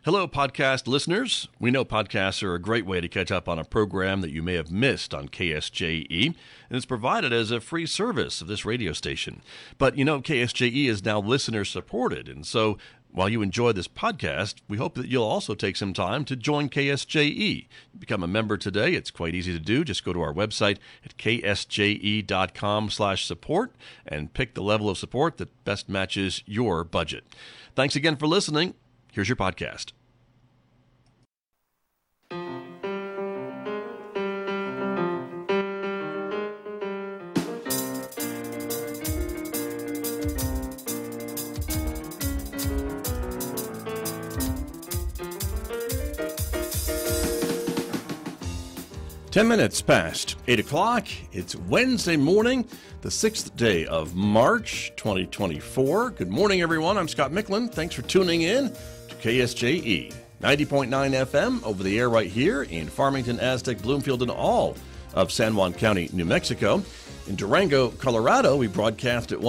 Hello, podcast listeners. We know podcasts are a great way to catch up on a program that you may have missed on KSJE, and it's provided as a free service of this radio station. But you know, KSJE is now listener-supported, and so while you enjoy this podcast, we hope that you'll also take some time to join KSJE. Become a member today. It's quite easy to do. Just go to our website at ksje.com/support and pick the level of support that best matches your budget. Thanks again for listening. Here's your podcast. Ten minutes past 8 o'clock. It's Wednesday morning, the 6th day of March, 2024. Good morning, everyone. I'm Scott Micklin. Thanks for tuning in to KSJE. 90.9 FM over the air right here in Farmington, Aztec, Bloomfield, and all of San Juan County, New Mexico. In Durango, Colorado, we broadcast at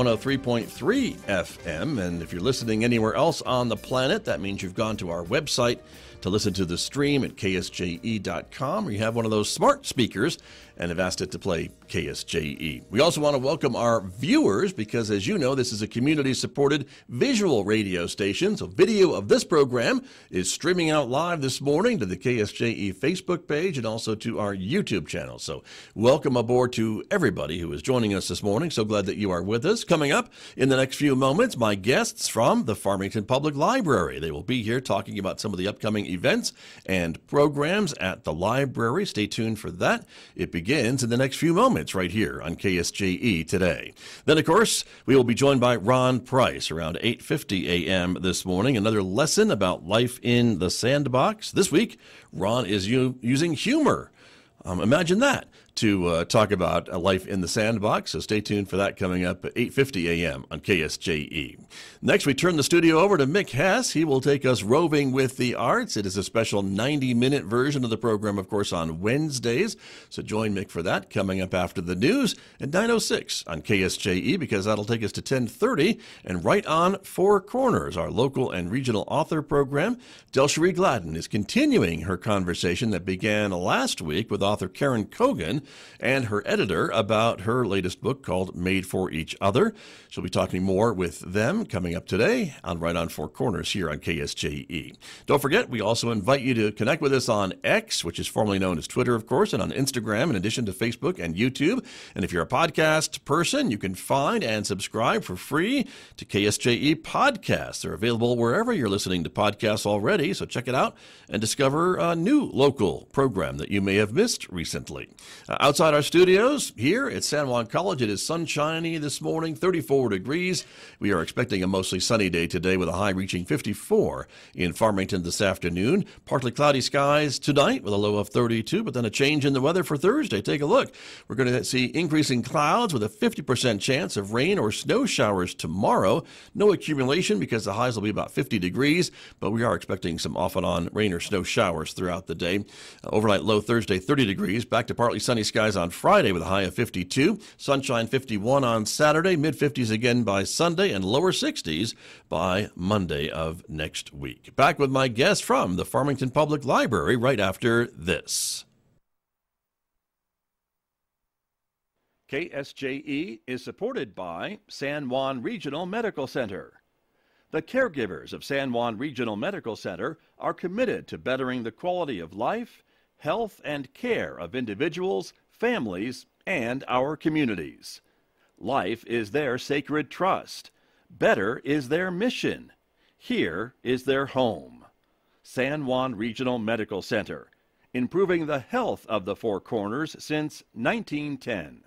103.3 FM. And if you're listening anywhere else on the planet, that means you've gone to our website to listen to the stream at ksje.com, or you have one of those smart speakers and have asked it to play KSJE. We also want to welcome our viewers because, as you know, this is a community-supported visual radio station. So video of this program is streaming out live this morning to the KSJE Facebook page and also to our YouTube channel. So welcome aboard to everybody who is joining us this morning. So glad that you are with us. Coming up in the next few moments, my guests from the Farmington Public Library. They will be here talking about some of the upcoming events and programs at the library. Stay tuned for that. It begins in the next few moments right here on KSJE today. Then, of course, we will be joined by Ron Price around 8:50 a.m. this morning. Another lesson about life in the sandbox. This week, Ron is using humor. Imagine that, to talk about life in the sandbox. So stay tuned for that coming up at 8:50 a.m. on KSJE. Next, we turn the studio over to Mick Hess. He will take us roving with the arts. It is a special 90-minute version of the program, of course, on Wednesdays. So join Mick for that coming up after the news at 9:06 on KSJE, because that'll take us to 10:30 and right on Four Corners, our local and regional author program. Delcherie Gladden is continuing her conversation that began last week with author Karen Cogan and her editor about her latest book called Made for Each Other. She'll be talking more with them coming up today on Right on Four Corners here on KSJE. Don't forget, we also invite you to connect with us on X, which is formerly known as Twitter, of course, and on Instagram in addition to Facebook and YouTube. And if you're a podcast person, you can find and subscribe for free to KSJE podcasts. They're available wherever you're listening to podcasts already, so check it out and discover a new local program that you may have missed recently. Outside our studios here at San Juan College, it is sunshiny this morning, 34 degrees. We are expecting a mostly sunny day today with a high reaching 54 in Farmington this afternoon. Partly cloudy skies tonight with a low of 32, but then a change in the weather for Thursday. Take a look. We're going to see increasing clouds with a 50% chance of rain or snow showers tomorrow. No accumulation because the highs will be about 50 degrees, but we are expecting some off and on rain or snow showers throughout the day. Overnight low Thursday, 30 degrees. Back to partly sunny skies on Friday with a high of 52. Sunshine 51 on Saturday, mid-50s again by Sunday, and lower 60s by Monday of next week. Back with my guest from the Farmington Public Library right after this. KSJE is supported by San Juan Regional Medical Center. The caregivers of San Juan Regional Medical Center are committed to bettering the quality of life, health, and care of individuals, families, and our communities. Life is their sacred trust. Better is their mission. Here is their home. San Juan Regional Medical Center, improving the health of the Four Corners since 1910.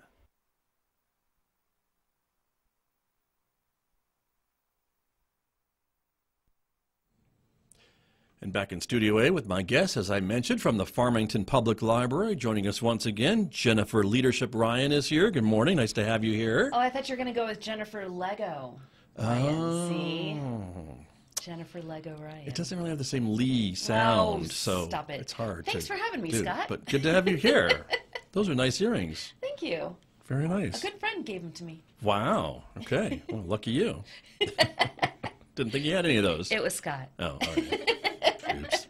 And back in Studio A with my guest, as I mentioned, from the Farmington Public Library. Joining us once again, Jennifer Leadership Ryan is here. Good morning. Nice to have you here. Oh, I thought you were going to go with Jennifer Lego Ryan. See? Jennifer Lego Ryan. It doesn't really have the same Lee sound, so stop it. It's hard. Thanks for having me, Scott. But good to have you here. Those are nice earrings. Thank you. Very nice. A good friend gave them to me. Wow. Okay. Well, lucky you. Didn't think you had any of those. It was Scott. Oh, all right. Oops.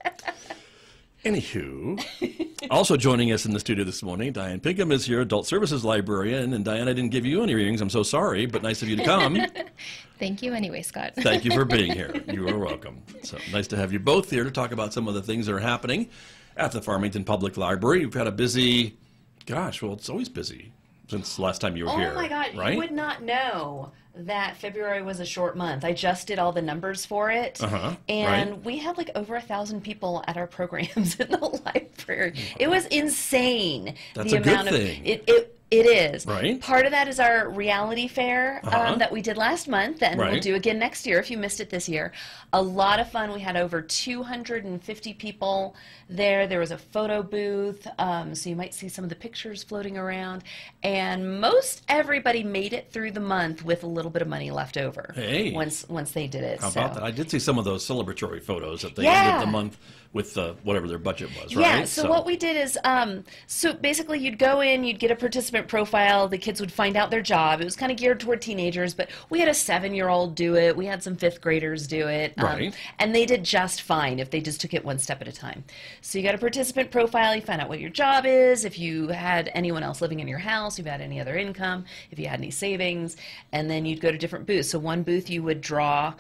Anywho, also joining us in the studio this morning, Diane Pinkham is here, Adult Services Librarian. And Diane, I didn't give you any readings. I'm so sorry, but nice of you to come. Thank you anyway, Scott. Thank you for being here. You are welcome. So nice to have you both here to talk about some of the things that are happening at the Farmington Public Library. You've had a busy, gosh, well, it's always busy since the last time you were here. Oh my God, right? you would not know that February was a short month. I just did all the numbers for it, and right. we had like over 1,000 people at our programs in the library. It was insane. That's the a good amount thing. Of it is. Right. Part of that is our reality fair that we did last month, and Right. we'll do again next year if you missed it this year. A lot of fun. We had over 250 people there. There was a photo booth, so you might see some of the pictures floating around. And most everybody made it through the month with a little bit of money left over. Hey. Once they did it. How about that? I did see some of those celebratory photos at the Yeah. end of the month with whatever their budget was, right? Yeah, so what we did is, so basically you'd go in, you'd get a participant profile, the kids would find out their job. It was kind of geared toward teenagers, but we had a 7-year-old do it, we had some 5th graders do it, Right. and they did just fine if they just took it one step at a time. So you got a participant profile, you find out what your job is, if you had anyone else living in your house, if you had any other income, if you had any savings, and then you'd go to different booths. So one booth you would draw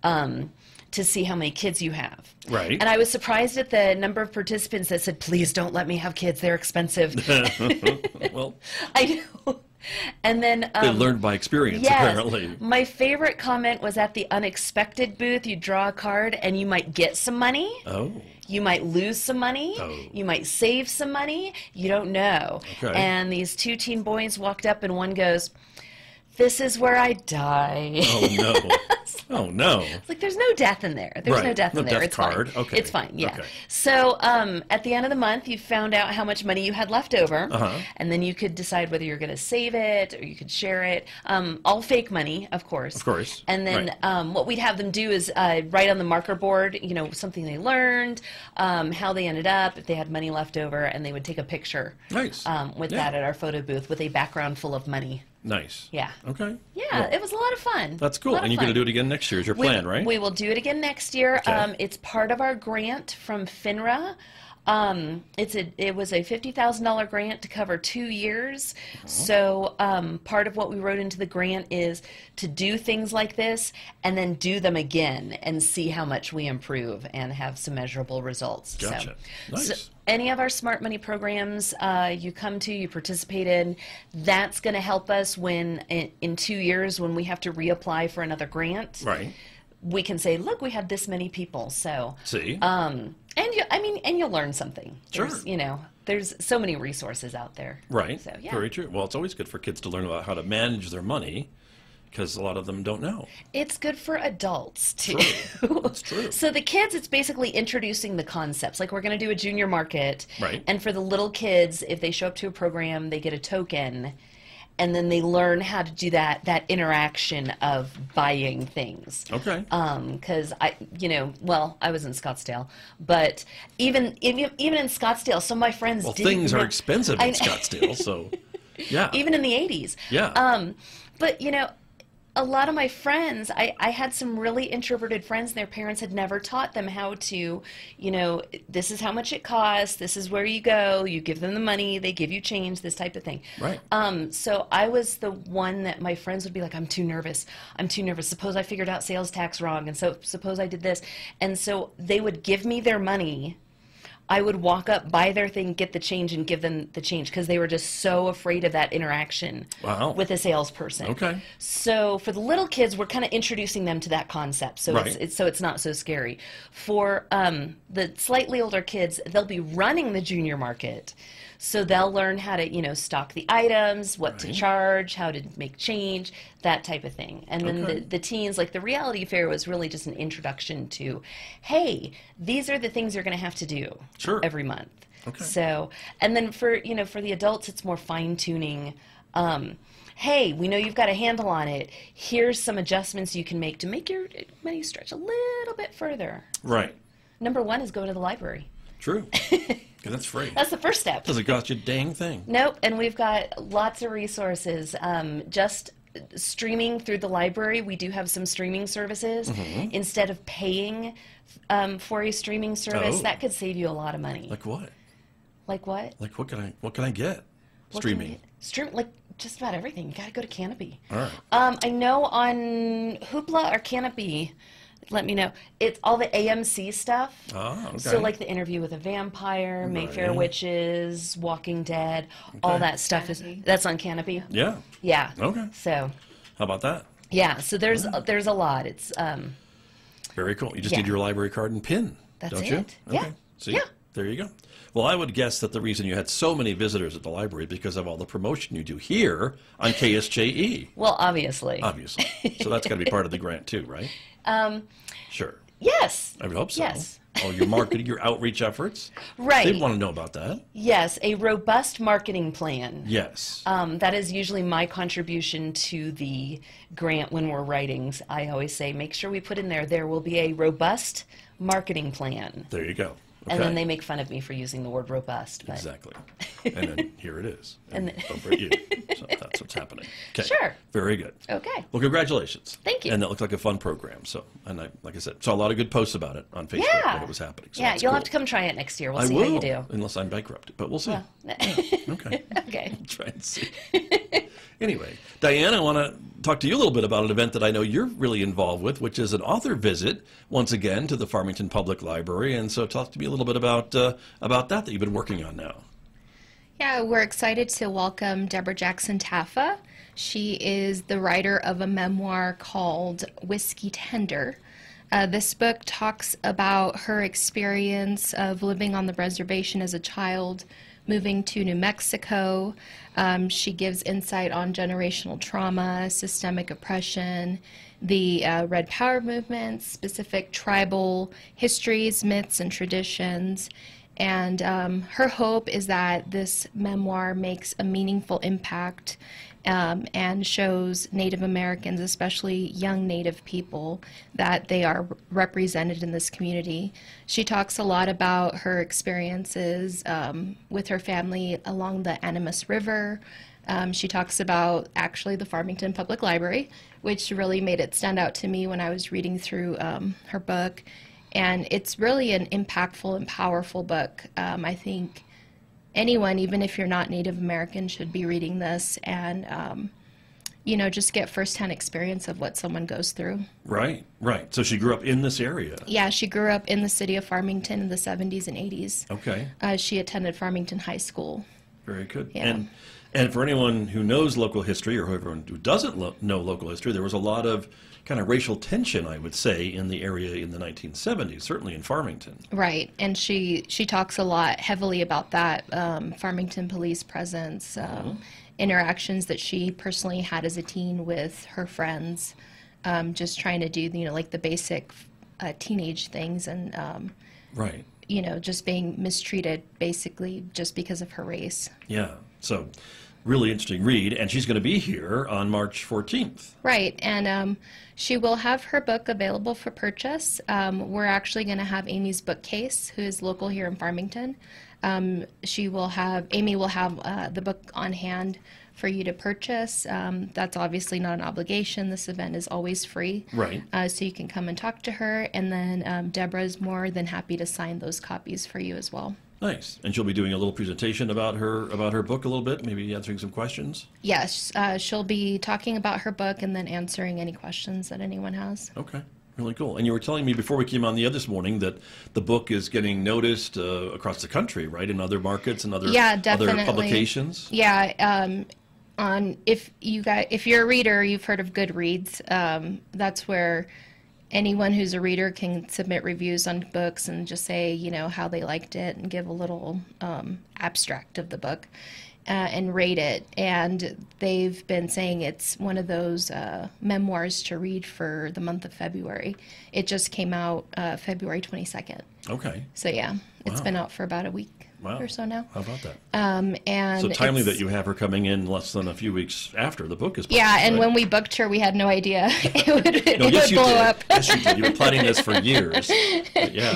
to see how many kids you have. Right. And I was surprised at the number of participants that said, please don't let me have kids, they're expensive. Well, I know. And then they learned by experience, yes, apparently. my favorite comment was at the unexpected booth. You draw a card and you might get some money. Oh. You might lose some money. Oh. You might save some money. You don't know. Okay. And these 2 teen boys walked up and one goes, this is where I die. Oh, no. Oh, no. It's like, there's no death in there. There's Right. no death No in there. death It's card. fine. Okay. It's fine, yeah. Okay. So at the end of the month, you found out how much money you had left over, and then you could decide whether you're going to save it or you could share it. All fake money, of course. Of course. And then Right. what we'd have them do is write on the marker board, you know, something they learned, how they ended up, if they had money left over, and they would take a picture Nice. with Yeah. that at our photo booth with a background full of money. Nice. Yeah. Okay. Yeah, Well, it was a lot of fun. that's A cool. lot And of you're going to fun. do it again next year is your plan, right? We will do it again next year. Okay. It's part of our grant from FINRA. It was a $50,000 grant to cover 2 years. So part of what we wrote into the grant is to do things like this and then do them again and see how much we improve and have some measurable results. Gotcha. So, Nice. any of our Smart Money programs you come to, you participate in, that's going to help us when in 2 years when we have to reapply for another grant. Right. We can say, look, we had this many people. So, See? and you'll learn something. Sure. There's so many resources out there. Right. So, yeah. Very true. Well, it's always good for kids to learn about how to manage their money because a lot of them don't know. It's good for adults too. That's true. So the kids, it's basically introducing the concepts. Like we're going to do a junior market. Right. And for the little kids, if they show up to a program, they get a token. And then they learn how to do that interaction of buying things. Okay. Because I was in Scottsdale, but even in Scottsdale, some of my friends Well, didn't things are know- expensive in Scottsdale, so yeah. even in the 80s. Yeah. But a lot of my friends, I had some really introverted friends, and their parents had never taught them how to, this is how much it costs, this is where you go, you give them the money, they give you change, this type of thing. Right. So I was the one that my friends would be like, I'm too nervous. Suppose I figured out sales tax wrong, and so suppose I did this. And so they would give me their money. I would walk up, buy their thing, get the change, and give them the change because they were just so afraid of that interaction Wow. with a salesperson. Okay. So for the little kids, we're kind of introducing them to that concept, so Right. it's not so scary. For the slightly older kids, they'll be running the junior market. So they'll learn how to, stock the items, what to Right. charge, how to make change, that type of thing. And then Okay. the teens, like the reality fair was really just an introduction to, hey, these are the things you're going to have to do Sure. every month. Okay. So, and then for the adults, it's more fine tuning. Hey, we know you've got a handle on it. Here's some adjustments you can make to make your money stretch a little bit further. Right. Number one is going to the library. True. 'Cause that's free. That's the first step. Doesn't cost you a dang thing. Nope, and we've got lots of resources. Just streaming through the library. We do have some streaming services. Instead of paying for a streaming service, Oh. that could save you a lot of money. Like what? Like what? Like what can I get? What can Streaming. you- Stream like just about everything. You got to go to Canopy. All right. I know on Hoopla or Canopy, let me know. It's all the AMC stuff. Ah, okay. So like the Interview with a Vampire, Mayfair Right. Witches, Walking Dead, all that stuff that's on Canopy. Yeah. Yeah. Okay. So How about that? yeah, so there's a lot. It's Very cool. You just Yeah. need your library card and PIN, That's don't you? it. Yeah. Okay. See? Yeah. There you go. Well, I would guess that the reason you had so many visitors at the library is because of all the promotion you do here on KSJE, well, obviously. obviously. So that's got to be part of the grant too, right? Sure. Yes. I would hope so. Yes. Oh, your marketing, your outreach efforts. Right. They'd want to know about that. Yes, a robust marketing plan. Yes. That is usually my contribution to the grant when we're writing. I always say, make sure we put in there will be a robust marketing plan. There you go. Okay. And then they make fun of me for using the word robust. But Exactly. And then here it is. And And over at you. So that's what's happening. Okay. Sure. Very good. Okay. Well, congratulations. Thank you. And that looked like a fun program. So, and I, like I said, saw a lot of good posts about it on Facebook Yeah. when it was happening. So Yeah, that's you'll cool. have to come try it next year. We'll I see will, how you do. unless I'm bankrupted, but we'll see. Okay. Okay. Try and see. Anyway, Diane, I want to talk to you a little bit about an event that I know you're really involved with, which is an author visit, once again, to the Farmington Public Library. And so talk to me a little bit about that you've been working on now. Yeah, we're excited to welcome Deborah Jackson Taffa. She is the writer of a memoir called Whiskey Tender. This book talks about her experience of living on the reservation as a child, moving to New Mexico. She gives insight on generational trauma, systemic oppression, the Red Power movement, specific tribal histories, myths, and traditions. And her hope is that this memoir makes a meaningful impact and shows Native Americans, especially young Native people, that they are represented in this community. She talks a lot about her experiences with her family along the Animas River. She talks about actually the Farmington Public Library, which really made it stand out to me when I was reading through her book. And it's really an impactful and powerful book. I think anyone, even if you're not Native American, should be reading this and, just get firsthand experience of what someone goes through. Right, right. So she grew up in this area. Yeah, she grew up in the city of Farmington in the 70s and 80s. Okay. She attended Farmington High School. Very good. Yeah. And for anyone who knows local history, or everyone who doesn't know local history, there was a lot of kind of racial tension, I would say, in the area in the 1970s, certainly in Farmington. Right, and she talks a lot heavily about that, Farmington police presence, interactions that she personally had as a teen with her friends, just trying to do, like the basic teenage things and, Right. Just being mistreated basically just because of her race. Yeah. So really interesting read. And she's going to be here on March 14th. Right, and she will have her book available for purchase. We're actually going to have Amy's bookcase, who is local here in Farmington. Amy will have the book on hand for you to purchase. That's obviously not an obligation. This event is always free. Right. So you can come and talk to her, and then Deborah's more than happy to sign those copies for you as well. Nice. And she'll be doing a little presentation about her book a little bit, maybe answering some questions. Yes, she'll be talking about her book and then answering any questions that anyone has. Okay. Really cool. And you were telling me before we came on the air this morning that the book is getting noticed across the country, right? In other markets and other publications. Yeah. If you're a reader, you've heard of Goodreads. That's where anyone who's a reader can submit reviews on books and just say, how they liked it and give a little abstract of the book and rate it. And they've been saying it's one of those memoirs to read for the month of February. It just came out February 22nd. Okay. So yeah, it's Wow. been out for about a week Wow. or so now. How about that? And So timely it's- that you have her coming in less than a few weeks after the book is published. Yeah, and right? when we booked her, we had no idea it would, No, it yes, would you blow did. up. Yes, you did. You've been planning this for years. But yeah.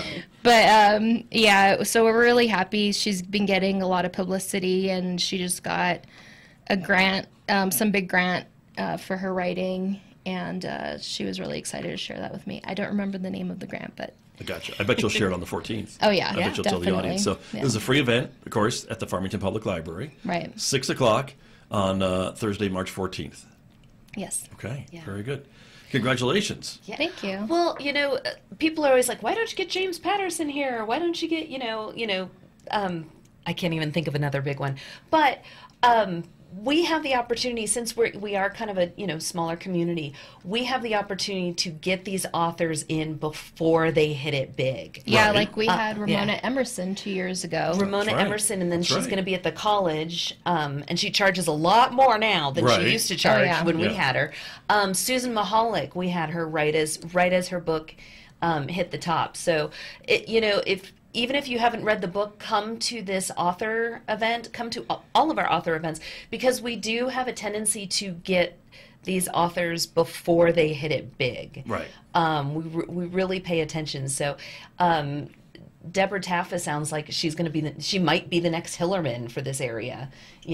But yeah, so we're really happy. She's been getting a lot of publicity, and she just got a grant, some big grant for her writing, and she was really excited to share that with me. I don't remember the name of the grant, but I gotcha. I bet you'll share it on the 14th. oh yeah, I bet you'll tell the definitely. audience. So Yeah. this is a free event, of course, at the Farmington Public Library. Right. 6 o'clock on Thursday, March 14th. Yes. Okay, Yeah. very good. Congratulations. Yeah. Thank you. Well, people are always like, why don't you get James Patterson here? Or why don't you get, I can't even think of another big one. But we have the opportunity, since we are kind of a, smaller community, we have the opportunity to get these authors in before they hit it big. Yeah, Right. like we had Ramona yeah. Emerson 2 years ago. Ramona That's right. Emerson, and then That's she's right. going to be at the college, and she charges a lot more now than Right. she used to charge yeah. when we Yeah. had her. Susan Mahalik, we had her right as her book hit the top. So, even if you haven't read the book, come to this author event, come to all of our author events, because we do have a tendency to get these authors before they hit it big. Right. We really pay attention. So, Deborah Taffa sounds like she's going to be she might be the next Hillerman for this area,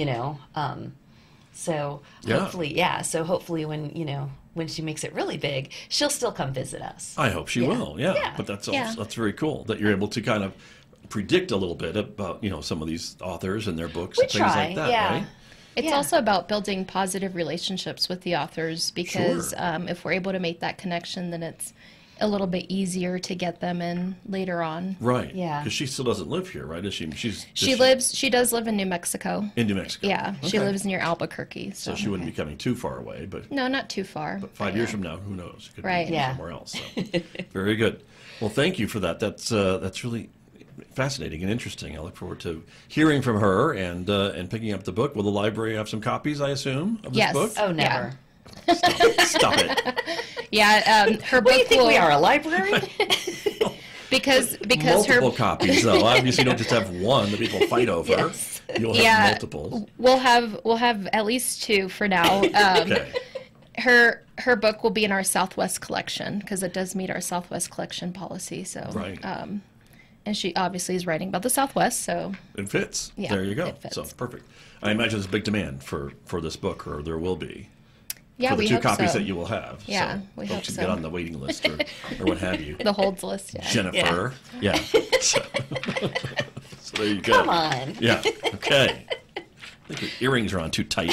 So Yeah. hopefully when she makes it really big, she'll still come visit us. I hope she Yeah. will. Yeah. Yeah. But that's Yeah. that's very cool that you're able to kind of predict a little bit about some of these authors and their books We and things try, like that, yeah. right? It's Yeah. also about building positive relationships with the authors, because Sure. if we're able to make that connection, then it's a little bit easier to get them in later on. Right. Yeah. Because she still doesn't live here, right? Is she? She does live in New Mexico. in New Mexico. Yeah, she Okay. lives near Albuquerque. So she wouldn't be coming too far away, but No, not too far. 5 years from now, who knows? It could Right. be Yeah. somewhere else. So. Very good. Well, thank you for that. That's really fascinating and interesting. I look forward to hearing from her and picking up the book. Will the library have some copies, I assume, of this Yes. book? Oh, never. Stop it. Yeah, her What book do you think will, we are, a library? because Multiple her copies, though. Obviously, you don't just have one that people fight over. Yes. You'll have Yeah. multiples. we'll have at least 2 for now. Okay. Her book will be in our Southwest collection, because it does meet our Southwest collection policy. So Right. and she obviously is writing about the Southwest, so It fits. Yeah, There you go. it fits. So perfect. I imagine there's a big demand for this book, or there will be. yeah, For the we 2 hope copies so. that you will have. Yeah, so we folks hope can so. get on the waiting list or what have you. The holds list. Yeah. Jennifer. Yeah. So, so there you go. Come on. Yeah. Okay. I think your earrings are on too tight.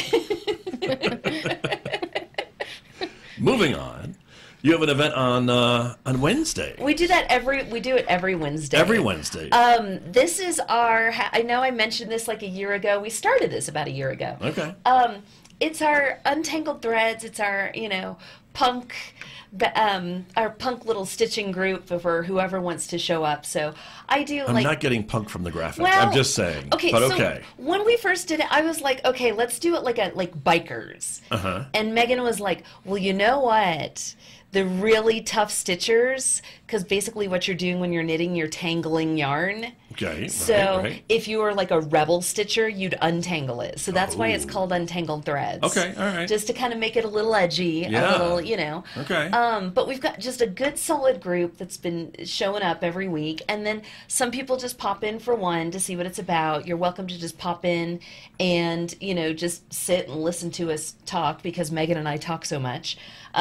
Moving on. You have an event on Wednesday. We do it every Wednesday. Every Wednesday. This is I know I mentioned this like a year ago. We started this about a year ago. Okay. It's our Untangled Threads. It's our, punk, our punk little stitching group for whoever wants to show up. So I do I'm like. not getting punk from the graphic. Well, I'm just saying. Okay, But so okay. when we first did it, I was like, okay, let's do it like bikers. Uh-huh. And Megan was like, well, you know what? The really tough stitchers, because basically what you're doing when you're knitting, you're tangling yarn. Okay. So right. if you were like a rebel stitcher, you'd untangle it. So that's why it's Oh. called Untangled Threads. Okay, all right. Just to kind of make it a little edgy, Yeah. a little, Okay. But we've got just a good solid group that's been showing up every week. And then some people just pop in for one to see what it's about. You're welcome to just pop in and, just sit and listen to us talk, because Megan and I talk so much.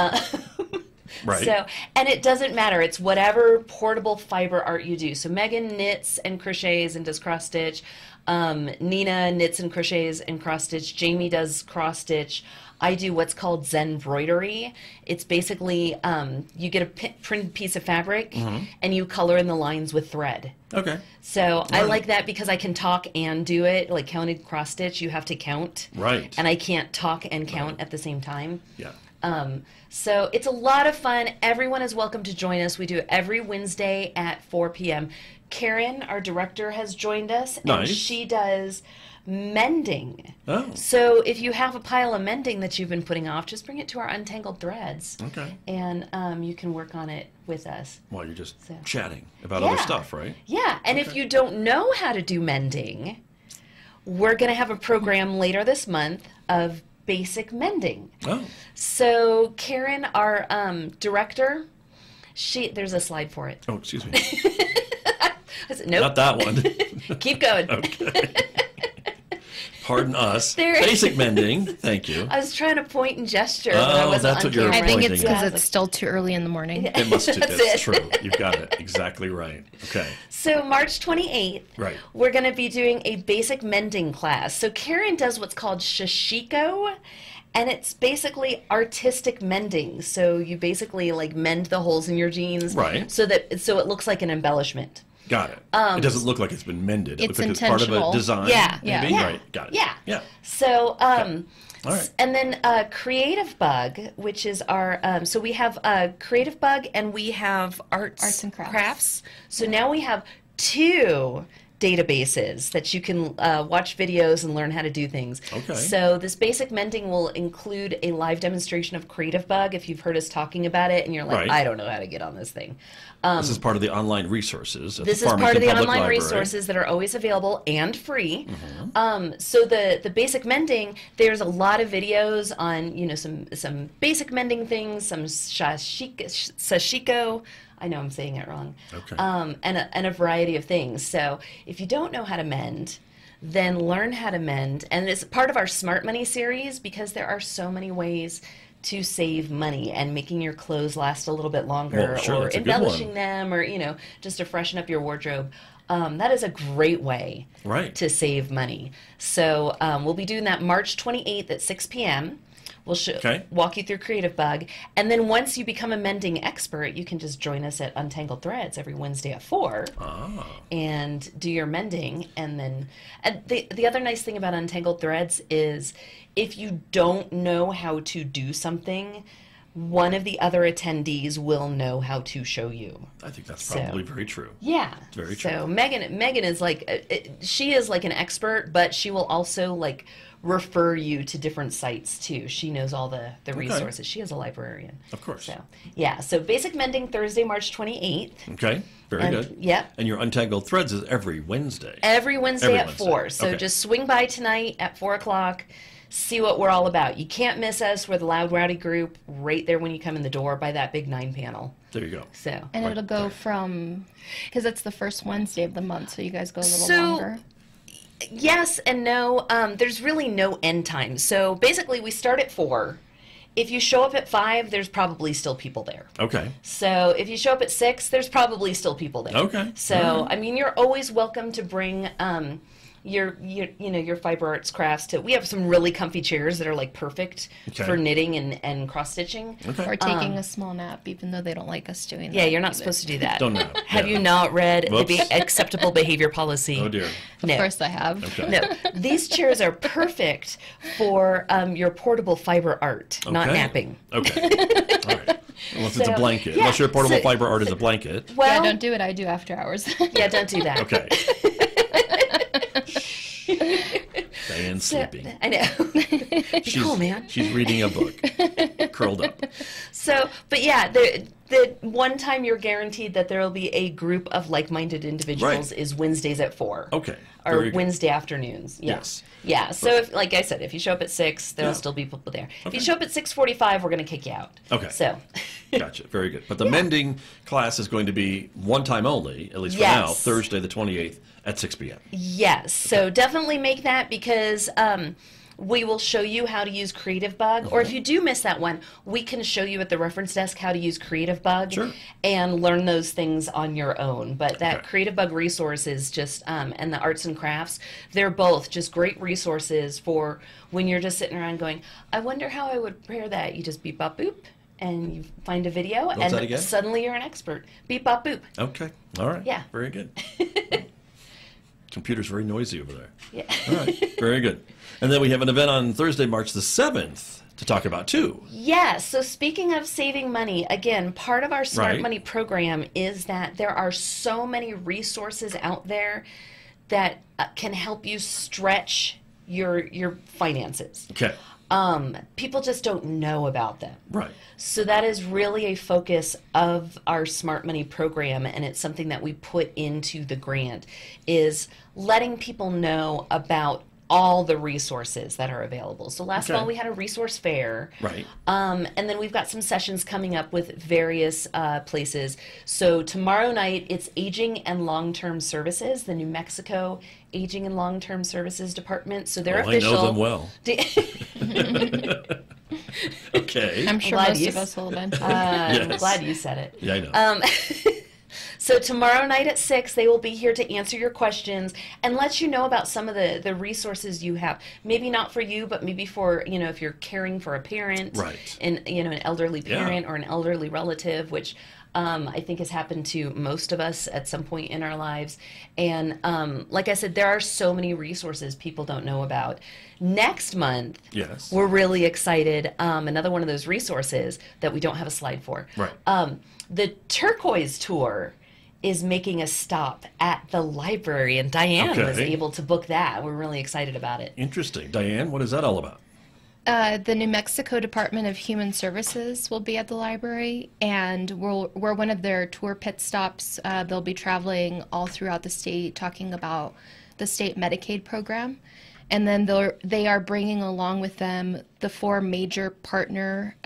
Right. So, and it doesn't matter. It's whatever portable fiber art you do. So Megan knits and crochets and does cross stitch. Nina knits and crochets and cross stitch. Jamie does cross stitch. I do what's called Zenbroidery. It's basically you get a printed piece of fabric and you color in the lines with thread. Okay. So I Right. like that because I can talk and do it. Like counted cross stitch, you have to count. Right. And I can't talk and count at the same time. Yeah. So it's a lot of fun. Everyone is welcome to join us. We do it every Wednesday at 4 p.m. Karen, our director, has joined us, and Nice. she does mending. Oh. So if you have a pile of mending that you've been putting off, just bring it to our Untangled Threads. Okay. And you can work on it with us. While you're just So- chatting about other Yeah. stuff, right? Yeah, and if you don't know how to do mending, we're going to have a program later this month of basic mending. Oh. So Karen, our director, there's a slide for it. Oh, excuse me. I said, nope, Not that one. keep going. Pardon us. There- Basic mending. Thank you. I was trying to point and gesture, but I Oh, wasn't that's on what you're camera. I think pointing it's at. because it's still too early in the morning. It must be. That's It's it. true. You've got it exactly right. Okay. So March 28th, Right. we're going to be doing a basic mending class. So Karen does what's called sashiko, and it's basically artistic mending. So you basically like mend the holes in your jeans, Right. So it looks like an embellishment. Got it. It doesn't look like it's been mended. It It's looks like it's part of a intentional. design. Yeah. Maybe? Yeah. Right. Got it. Yeah. Yeah. So, All right. and then Creative Bug, which is our, so we have Creative Bug and we have Arts and Crafts. So now we have two databases that you can watch videos and learn how to do things. Okay. So this basic mending will include a live demonstration of Creative Bug if you've heard us talking about it and you're like, Right. I don't know how to get on this thing. This is part of the online resources. At This the is part of Farmington the Public online Library. resources that are always available and free. So the basic mending, there's a lot of videos on some basic mending things, some sashiko. I know I'm saying it wrong. Okay. And a variety of things. So if you don't know how to mend, then learn how to mend. And it's part of our Smart Money series because there are so many ways to save money and making your clothes last a little bit longer, Well, sure, or that's a good embellishing one. them, or just to freshen up your wardrobe. That is a great way Right. to save money. So we'll be doing that March 28th at 6 p.m. We'll Okay. walk you through Creative Bug. And then once you become a mending expert, you can just join us at Untangled Threads every Wednesday at 4 and do your mending. And then the other nice thing about Untangled Threads is if you don't know how to do something, one of the other attendees will know how to show you. I think that's So- probably very true. Yeah. Very So true. Megan is like she is like an expert, but she will also like refer you to different sites too. She knows all the resources. She is a librarian. Of course. So yeah. So basic mending Thursday, March 28th. Okay. Very And- good. Yep. And your Untangled Threads is every Wednesday. Every Wednesday Every at Wednesday. 4. So Okay. just swing by tonight at 4 o'clock. See what we're all about. You can't miss us. We're the Loud Rowdy group right there when you come in the door by that big 9 panel. There you go. So And it'll go from, because it's the first Wednesday of the month, so you guys go a little So- longer. yes and no. There's really no end time. So basically, we start at 4. If you show up at 5, there's probably still people there. Okay. So if you show up at 6, there's probably still people there. Okay. So All right. I mean, you're always welcome to bring your fiber arts crafts to. We have some really comfy chairs that are like perfect Okay. for knitting and cross stitching. Okay. Or taking a small nap, even though they don't like us doing that. Yeah, you're not supposed to do that. Don't know. Have Yeah. you not read Whoops. the acceptable behavior policy? Oh dear. Of No. course I have. Okay. No, these chairs are perfect for your portable fiber art, not Okay. napping. Okay. All right. Unless it's a So, blanket. yeah, Unless your portable so- fiber art is a blanket. Yeah, Well, don't do it. I do after hours. yeah, don't do that. Okay. Diane's sleeping. I know. Be She's, cool, man. she's reading a book, curled up. So, but yeah, the one time you're guaranteed that there will be a group of like-minded individuals Right. is Wednesdays at 4. Okay. Or Very good. Wednesday afternoons. Yeah. Yes. Yeah. So, if, like I said, if you show up at 6, there'll Yeah. still be people there. If Okay. you show up at 6:45, we're going to kick you out. Okay. So, Gotcha. Very good. But the mending class is going to be one time only, at least for now, Yes. Thursday the 28th at 6 p.m. yes. So definitely make that because we will show you how to use Creative Bug. Or if you do miss that one, we can show you at the reference desk how to use Creative Bug Sure. and learn those things on your own. But that Okay. Creative Bug resource is just, and the arts and crafts, they're both just great resources for when you're just sitting around going, I wonder how I would prepare that. You just beep, bop, boop. And you find a video, What's and that again? suddenly you're an expert. Beep, bop, boop. Okay. All right. Yeah. Very good. Computer's very noisy over there. Yeah. All right. Very good. And then we have an event on Thursday, March the 7th to talk about too. Yes. So speaking of saving money, again, part of our Smart Right. Money program is that there are so many resources out there that can help you stretch your finances. Okay. People just don't know about them. Right. So that is really a focus of our Smart Money program, and it's something that we put into the grant, is letting people know about all the resources that are available. So last Okay. fall we had a resource fair. Right. And then we've got some sessions coming up with various places. So tomorrow night it's Aging and Long-Term Services, the New Mexico Aging and Long-Term Services Department. So they're Oh, official. I know them well. Okay. I'm sure Glad most you- of us will then. I'm Yes. glad you said it. Yeah, I know. So tomorrow night at 6, they will be here to answer your questions and let you know about some of the resources you have. Maybe not for you, but maybe for, if you're caring for a parent, Right. and an elderly Yeah. parent or an elderly relative, which I think has happened to most of us at some point in our lives. And like I said, there are so many resources people don't know about. Next month, Yes. we're really excited. Another one of those resources that we don't have a slide for. Right. The Turquoise Tour is making a stop at the library, and Diane was Okay. able to book that. We're really excited about it. Interesting. Diane, what is that all about? The New Mexico Department of Human Services will be at the library, and we're one of their tour pit stops. They'll be traveling all throughout the state, talking about the state Medicaid program, and then they are bringing along with them the 4 major partner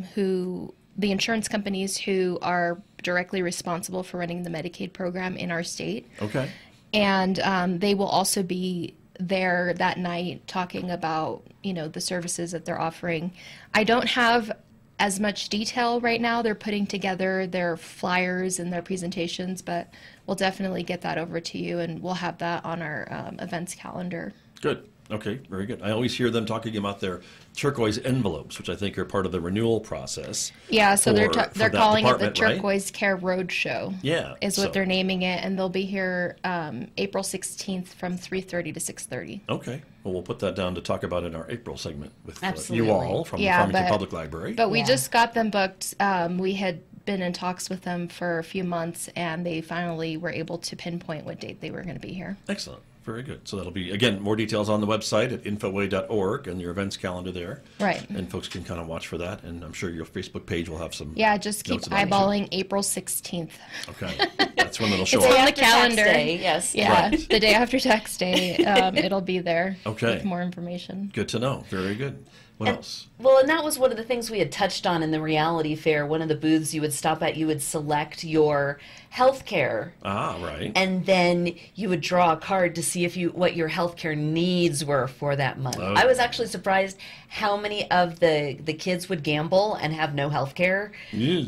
the insurance companies who are directly responsible for running the Medicaid program in our state. Okay. And they will also be there that night talking about, the services that they're offering. I don't have as much detail right now. They're putting together their flyers and their presentations, but we'll definitely get that over to you, and we'll have that on our events calendar. Good. Okay, very good. I always hear them talking about their turquoise envelopes, which I think are part of the renewal process. Yeah, so for they're that calling it the department, right? Turquoise Care Roadshow. Yeah, is what so- they're naming it, and they'll be here April 16th from 3:30 to 6:30. Okay. Well, we'll put that down to talk about in our April segment with Absolutely. you all from the Yeah, Farmington but- Public Library. But we Yeah. just got them booked. We had been in talks with them for a few months, and they finally were able to pinpoint what date they were going to be here. Excellent. Very good. So that'll be, again, more details on the website at infoway.org and your events calendar there. Right. And folks can kind of watch for that. And I'm sure your Facebook page will have some. Yeah, just keep notes about it, too. eyeballing April 16th. Okay. That's when it'll show It's up. on the After Tax calendar. Day, yes. Yeah, Right. the day after tax day, it'll be there Okay. with more information. Good to know. Very good. What else? Well, and that was one of the things we had touched on in the reality fair. One of the booths you would stop at, you would select your health care, Ah, right. and then you would draw a card to see what your healthcare needs were for that month. Oh. I was actually surprised how many of the kids would gamble and have no healthcare. Yeah.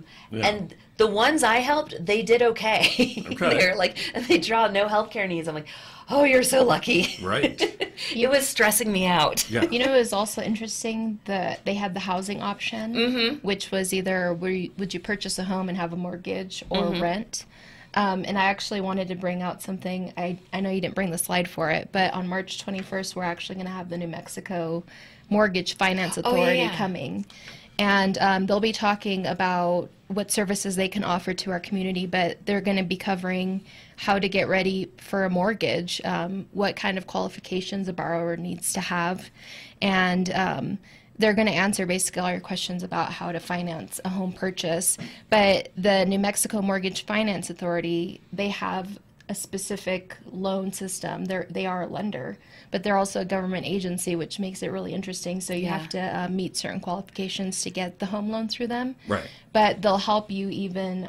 And the ones I helped, they did okay. Okay. They're like, they draw no healthcare needs. I'm like, oh, you're so lucky. Right. It was stressing me out. Yeah. You know, it was also interesting that they had the housing option, which was either would you purchase a home and have a mortgage or rent. And I actually wanted to bring out something. I know you didn't bring the slide for it, but on March 21st, we're actually going to have the New Mexico Mortgage Finance Authority yeah. coming. And they'll be talking about what services they can offer to our community, but they're going to be covering how to get ready for a mortgage, what kind of qualifications a borrower needs to have, and they're going to answer basically all your questions about how to finance a home purchase. But the New Mexico Mortgage Finance Authority, they have a specific loan system. They are a lender, but they're also a government agency, which makes it really interesting. So you Yeah. have to meet certain qualifications to get the home loan through them. Right. But they'll help you even.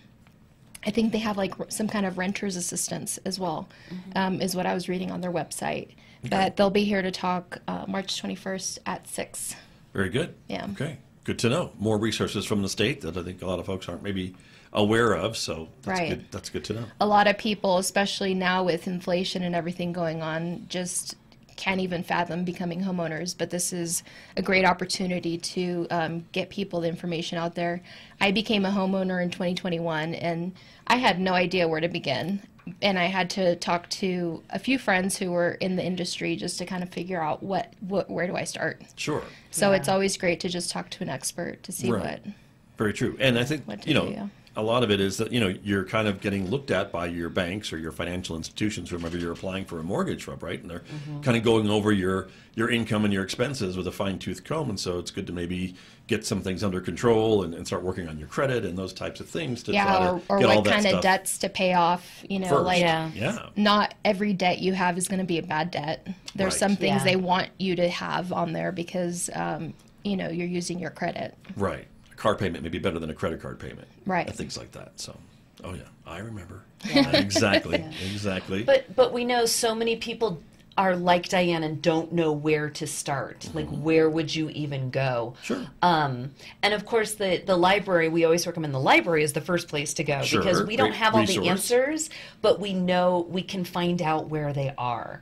I think they have like some kind of renter's assistance as well, is what I was reading on their website. But they'll be here to talk March 21st at 6. Very good. Yeah. Okay. Good to know. More resources from the state that I think a lot of folks aren't maybe aware of. So that's Right. good. That's good to know. A lot of people, especially now with inflation and everything going on, just can't even fathom becoming homeowners. But this is a great opportunity to get people the information out there. I became a homeowner in 2021, and I had no idea where to begin. And I had to talk to a few friends who were in the industry just to kind of figure out where do I start. Sure. So Yeah. it's always great to just talk to an expert to see Right. Very true. And I think, what to you know, do, yeah. a lot of it is that, you're kind of getting looked at by your banks or your financial institutions, whomever you're applying for a mortgage from, right? And they're kind of going over your income and your expenses with a fine-tooth comb. And so it's good to maybe get some things under control and start working on your credit and those types of things to try to or get all what that kind stuff of debts to pay off, first. Yeah. not every debt you have is going to be a bad debt. There's Right. some things Yeah. they want you to have on there because, you're using your credit. Right. A car payment may be better than a credit card payment. Right. And things like that. So, oh yeah, I remember. Exactly. Exactly. But we know so many people are like Diane and don't know where to start. Like, where would you even go? Sure. And of course, the library, we always recommend the library is the first place to go Sure, because we don't great have all resource. the answers, but we know we can find out where they are.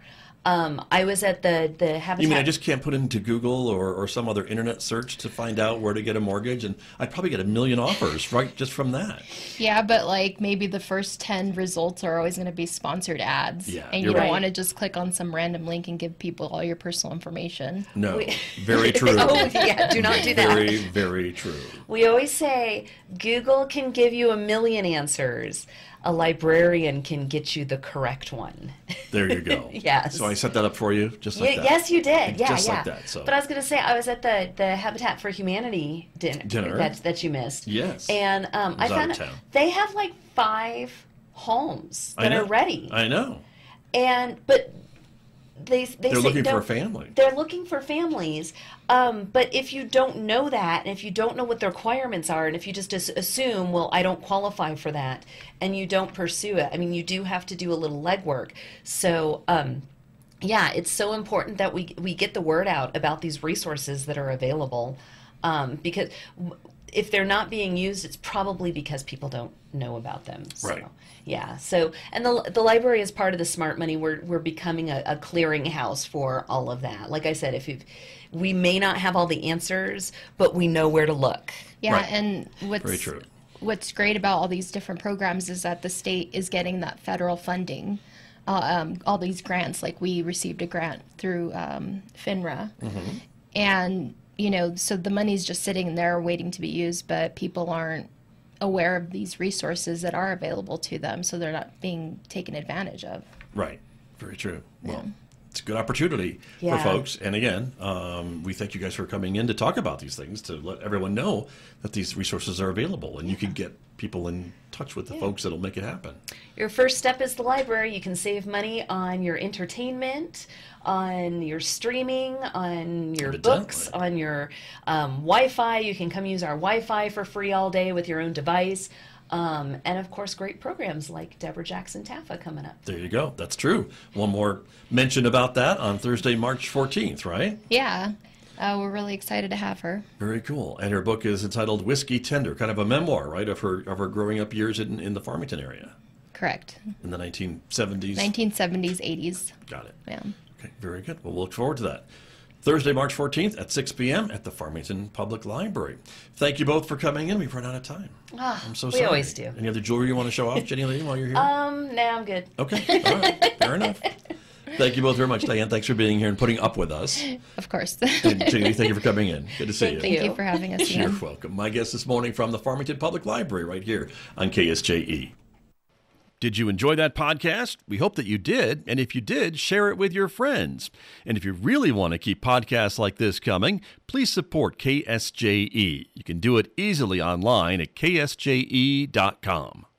I was at the Habitat. You mean I just can't put into Google or some other internet search to find out where to get a mortgage? And I'd probably get a million offers, right, just from that. Yeah, but like maybe the first 10 results are always going to be sponsored ads. Yeah, and you're you don't right. want to just click on some random link and give people all your personal information. No, very true. Oh, yeah, do not do that. Very, very true. We always say Google can give you a million answers. A librarian can get you the correct one. There you go. Yes. So I set that up for you, just like that. Yes, you did. Yeah, Just yeah. like that, so. But I was going to say, I was at the Habitat for Humanity Dinner. that you missed. Yes. And I was out found of town. they have like 5 homes I that know. are ready. I know. But they're They're looking for a family. They're looking for families. But if you don't know that, and if you don't know what the requirements are, and if you just assume, well, I don't qualify for that, and you don't pursue it, I mean, you do have to do a little legwork. So, yeah, it's so important that we get the word out about these resources that are available, because if they're not being used, it's probably because people don't know about them. So, Right. yeah. So, and the library is part of the Smart Money. We're becoming a clearinghouse for all of that. Like I said, we may not have all the answers, but we know where to look. Yeah, Right. and Very true. what's great about all these different programs is that the state is getting that federal funding. All these grants, like we received a grant through FINRA, and so the money's just sitting there waiting to be used, but people aren't aware of these resources that are available to them, so they're not being taken advantage of. Right. Very true. Well, it's a good opportunity Yeah. for folks. And again, we thank you guys for coming in to talk about these things, to let everyone know that these resources are available and you can get people in touch with the folks that'll make it happen. Your first step is the library. You can save money on your entertainment, on your streaming, on your Evidently. books, on your Wi-Fi. You can come use our Wi-Fi for free all day with your own device. And of course, great programs like Deborah Jackson Taffa coming up. There you go. That's true. One more mention about that on Thursday, March 14th, right? Yeah, we're really excited to have her. Very cool. And her book is entitled Whiskey Tender, kind of a memoir, right, of her growing up years in the Farmington area Correct. in the 1970s. 1970s, 80s. Got it. Yeah. Okay, very good. Well, we'll look forward to that. Thursday, March 14th at 6 p.m. at the Farmington Public Library. Thank you both for coming in. We've run out of time. I'm so sorry. We always do. Any other jewelry you want to show off, Jenny Lee, while you're here? Nah, I'm good. Okay, all right. Fair enough. Thank you both very much, Diane. Thanks for being here and putting up with us. Of course. And Jenny Lee, thank you for coming in. Good to see you. Thank you for having us You're again. welcome. My guest this morning from the Farmington Public Library right here on KSJE. Did you enjoy that podcast? We hope that you did. And if you did, share it with your friends. And if you really want to keep podcasts like this coming, please support KSJE. You can do it easily online at ksje.com.